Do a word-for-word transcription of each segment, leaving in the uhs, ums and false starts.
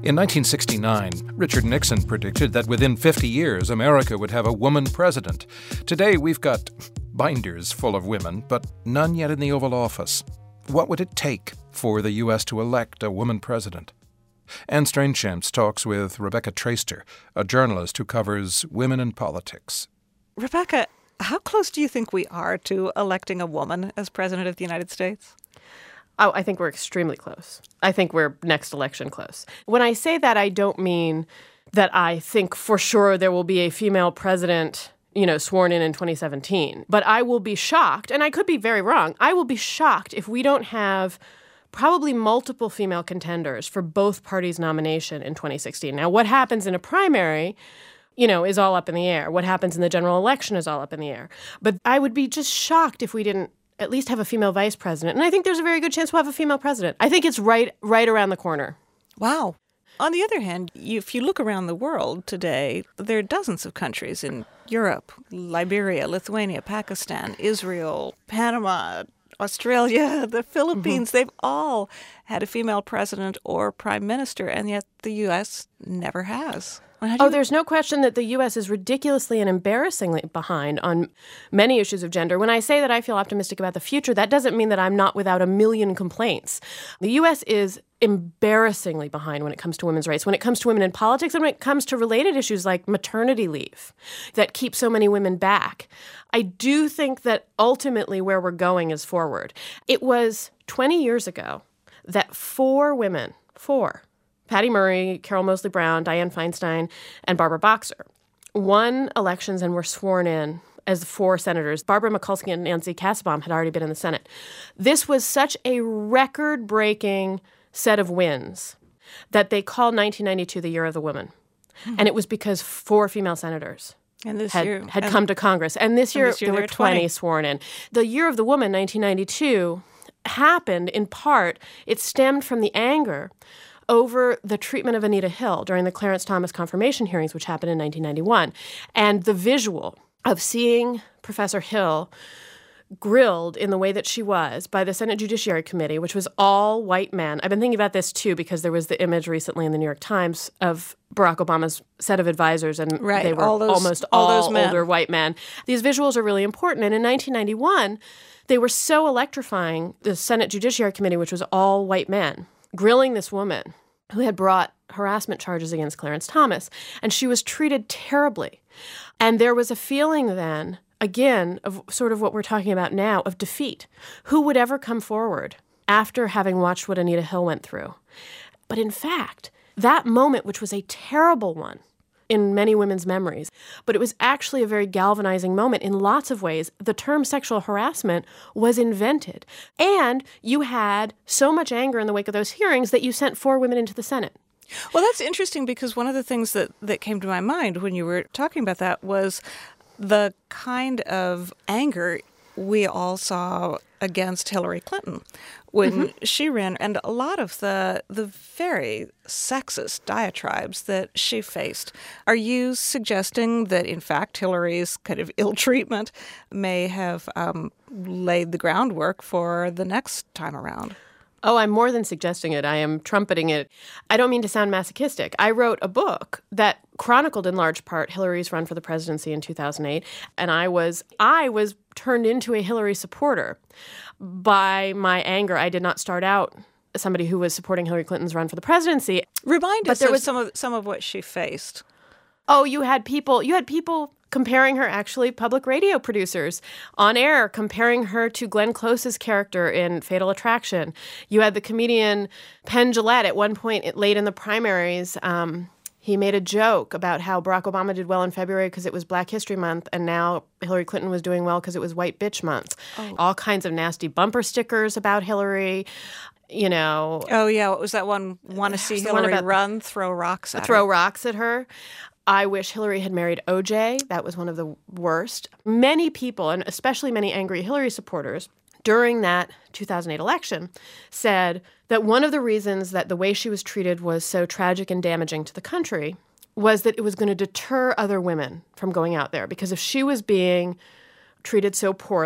In nineteen sixty-nine, Richard Nixon predicted that within fifty years, America would have a woman president. Today, we've got binders full of women, but none yet in the Oval Office. What would it take for the U S to elect a woman president? Anne Strainchamps talks with Rebecca Traister, a journalist who covers women in politics. Rebecca, how close do you think we are to electing a woman as president of the United States? Oh, I think we're extremely close. I think we're next election close. When I say that, I don't mean that I think for sure there will be a female president, you know, sworn in in twenty seventeen. But I will be shocked, and I could be very wrong, I will be shocked if we don't have probably multiple female contenders for both parties' nomination in twenty sixteen. Now, what happens in a primary, you know, is all up in the air. What happens in the general election is all up in the air. But I would be just shocked if we didn't at least have a female vice president. And I think there's a very good chance we'll have a female president. I think it's right right around the corner. Wow. On the other hand, if you look around the world today, there are dozens of countries in Europe, Liberia, Lithuania, Pakistan, Israel, Panama, Australia, the Philippines. Mm-hmm. They've all had a female president or prime minister, and yet the U S never has. Oh, there's no question that the U S is ridiculously and embarrassingly behind on many issues of gender. When I say that I feel optimistic about the future, that doesn't mean that I'm not without a million complaints. The U S is embarrassingly behind when it comes to women's rights, when it comes to women in politics, and when it comes to related issues like maternity leave that keep so many women back. I do think that ultimately where we're going is forward. It was twenty years ago that four women, four, Patty Murray, Carol Moseley Brown, Dianne Feinstein, and Barbara Boxer won elections and were sworn in as four senators. Barbara Mikulski and Nancy Kassebaum had already been in the Senate. This was such a record-breaking set of wins that they called nineteen ninety-two the Year of the Woman. Mm-hmm. And it was because four female senators and this had, year, had and, come to Congress. And this year, and this year there were twenty, twenty sworn in. The Year of the Woman, nineteen ninety-two, happened in part, it stemmed from the anger over the treatment of Anita Hill during the Clarence Thomas confirmation hearings, which happened in nineteen ninety-one. And the visual of seeing Professor Hill grilled in the way that she was by the Senate Judiciary Committee, which was all white men. I've been thinking about this, too, because there was the image recently in the New York Times of Barack Obama's set of advisors, and right, they were all those, almost all, all those men. older white men. These visuals are really important. And in nineteen ninety-one, they were so electrifying, the Senate Judiciary Committee, which was all white men, grilling this woman who had brought harassment charges against Clarence Thomas, and she was treated terribly. And there was a feeling then, again, of sort of what we're talking about now, of defeat. Who would ever come forward after having watched what Anita Hill went through? But in fact, that moment, which was a terrible one in many women's memories, but it was actually a very galvanizing moment in lots of ways. The term sexual harassment was invented. And you had so much anger in the wake of those hearings that you sent four women into the Senate. Well, that's interesting because one of the things that, that came to my mind when you were talking about that was the kind of anger we all saw against Hillary Clinton when mm-hmm. she ran, and a lot of the the very sexist diatribes that she faced. Are you suggesting that, in fact, Hillary's kind of ill treatment may have um, laid the groundwork for the next time around? Oh, I'm more than suggesting it. I am trumpeting it. I don't mean to sound masochistic. I wrote a book that chronicled in large part Hillary's run for the presidency in two thousand eight, and I was I was turned into a Hillary supporter by my anger. I did not start out as somebody who was supporting Hillary Clinton's run for the presidency. Remind but us there of was, some of some of what she faced. Oh, you had people. You had people. comparing her, actually, public radio producers on air, comparing her to Glenn Close's character in Fatal Attraction. You had the comedian Penn Jillette at one point late in the primaries. Um, he made a joke about how Barack Obama did well in February because it was Black History Month, and now Hillary Clinton was doing well because it was White Bitch Month. Oh. All kinds of nasty bumper stickers about Hillary. You know. Oh, yeah. What was that one? Want to see Hillary run, throw rocks at throw her. Throw rocks at her. I wish Hillary had married O J. That was one of the worst. Many people, and especially many angry Hillary supporters, during that two thousand eight election said that one of the reasons that the way she was treated was so tragic and damaging to the country was that it was going to deter other women from going out there. Because if she was being treated so poorly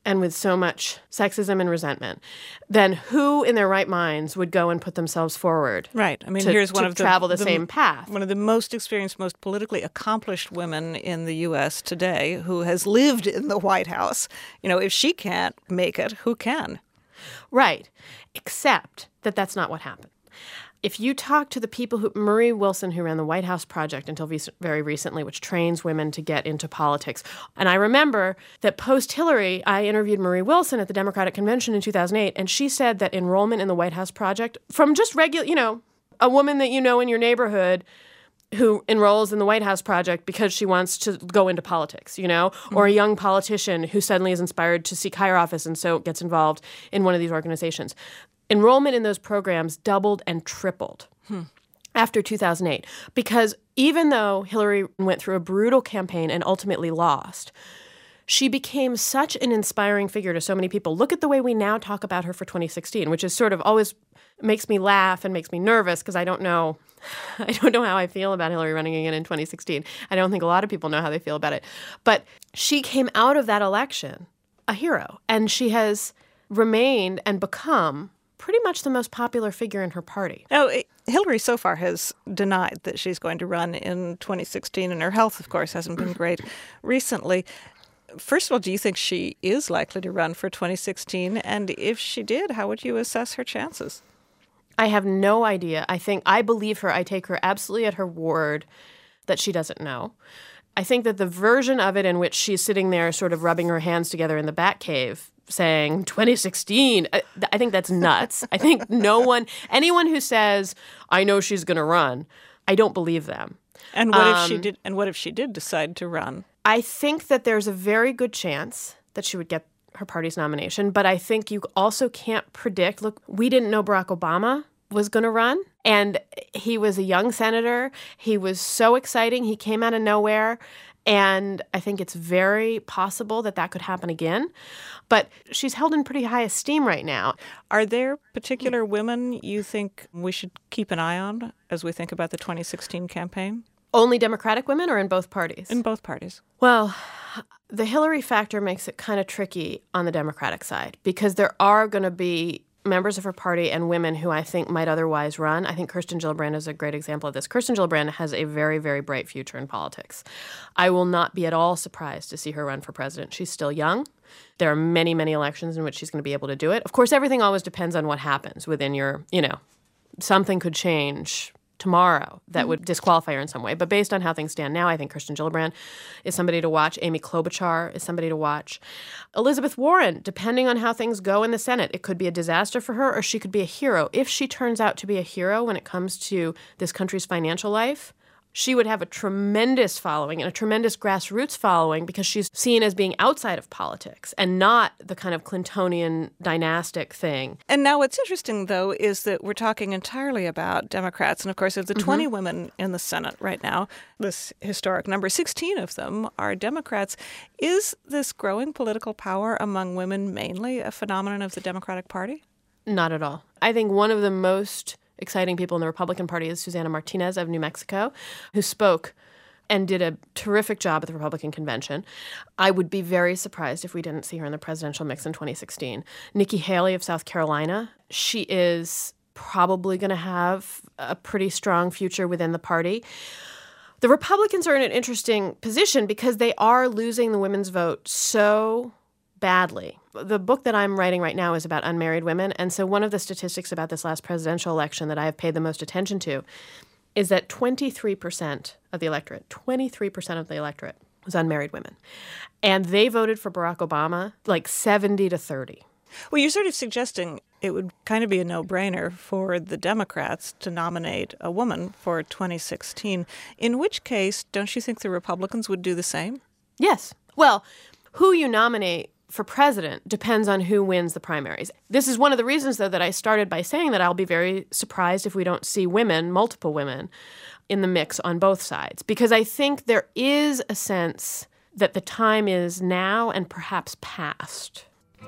and with so much sexism and resentment, then who in their right minds would go and put themselves forward? Right. I mean, to, here's one to of the travel the, the same path. One of the most experienced, most politically accomplished women in the U S today, who has lived in the White House. You know, if she can't make it, who can? Right. Except that that's not what happened. If you talk to the people who, Marie Wilson, who ran the White House Project until very recently, which trains women to get into politics. And I remember that post-Hillary, I interviewed Marie Wilson at the Democratic Convention in two thousand eight, and she said that enrollment in the White House Project, from just regular, you know, a woman that you know in your neighborhood who enrolls in the White House Project because she wants to go into politics, you know, mm-hmm. or a young politician who suddenly is inspired to seek higher office and so gets involved in one of these organizations. Enrollment in those programs doubled and tripled hmm. after two thousand eight because even though Hillary went through a brutal campaign and ultimately lost, she became such an inspiring figure to so many people. Look at the way we now talk about her for twenty sixteen, which is sort of always makes me laugh and makes me nervous because I don't know I don't know how I feel about Hillary running again in twenty sixteen. I don't think a lot of people know how they feel about it. But she came out of that election a hero, and she has remained and become pretty much the most popular figure in her party. Now, Hillary so far has denied that she's going to run in twenty sixteen, and her health, of course, hasn't been great recently. First of all, do you think she is likely to run for twenty sixteen? And if she did, how would you assess her chances? I have no idea. I think I believe her. I take her absolutely at her word that she doesn't know. I think that the version of it in which she's sitting there sort of rubbing her hands together in the Batcave saying twenty sixteen, I, I think that's nuts. I think no one, anyone who says, I know she's going to run, I don't believe them. And what um, if she did? And what if she did decide to run? I think that there's a very good chance that she would get her party's nomination, but I think you also can't predict. Look, we didn't know Barack Obama was going to run, and he was a young senator. He was so exciting. He came out of nowhere, and I think it's very possible that that could happen again. But she's held in pretty high esteem right now. Are there particular women you think we should keep an eye on as we think about the twenty sixteen campaign? Only Democratic women or in both parties? In both parties. Well, the Hillary factor makes it kind of tricky on the Democratic side because there are going to be members of her party and women who I think might otherwise run. I think Kirsten Gillibrand is a great example of this. Kirsten Gillibrand has a very, very bright future in politics. I will not be at all surprised to see her run for president. She's still young. There are many, many elections in which she's going to be able to do it. Of course, everything always depends on what happens within your, you know, something could change tomorrow that would disqualify her in some way. But based on how things stand now, I think Kirsten Gillibrand is somebody to watch. Amy Klobuchar is somebody to watch. Elizabeth Warren, depending on how things go in the Senate, it could be a disaster for her or she could be a hero. If she turns out to be a hero when it comes to this country's financial life, she would have a tremendous following and a tremendous grassroots following because she's seen as being outside of politics and not the kind of Clintonian dynastic thing. And now what's interesting, though, is that we're talking entirely about Democrats. And, of course, of the mm-hmm. twenty women in the Senate right now, this historic number, sixteen of them are Democrats. Is this growing political power among women mainly a phenomenon of the Democratic Party? Not at all. I think one of the most exciting people in the Republican Party is Susana Martinez of New Mexico, who spoke and did a terrific job at the Republican convention. I would be very surprised if we didn't see her in the presidential mix in twenty sixteen. Nikki Haley of South Carolina, she is probably going to have a pretty strong future within the party. The Republicans are in an interesting position because they are losing the women's vote so badly. The book that I'm writing right now is about unmarried women, and so one of the statistics about this last presidential election that I have paid the most attention to is that twenty-three percent of the electorate, twenty-three percent of the electorate was unmarried women. And they voted for Barack Obama like seventy to thirty. Well, you're sort of suggesting it would kind of be a no-brainer for the Democrats to nominate a woman for twenty sixteen, in which case, don't you think the Republicans would do the same? Yes. Well, who you nominate for president depends on who wins the primaries. This is one of the reasons, though, that I started by saying that I'll be very surprised if we don't see women, multiple women, in the mix on both sides. Because I think there is a sense that the time is now and perhaps past.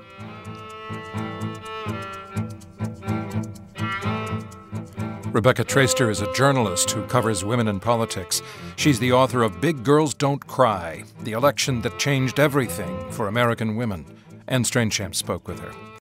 Rebecca Traister is a journalist who covers women in politics. She's the author of Big Girls Don't Cry, the election that changed everything for American women. Anne Strainchamp spoke with her.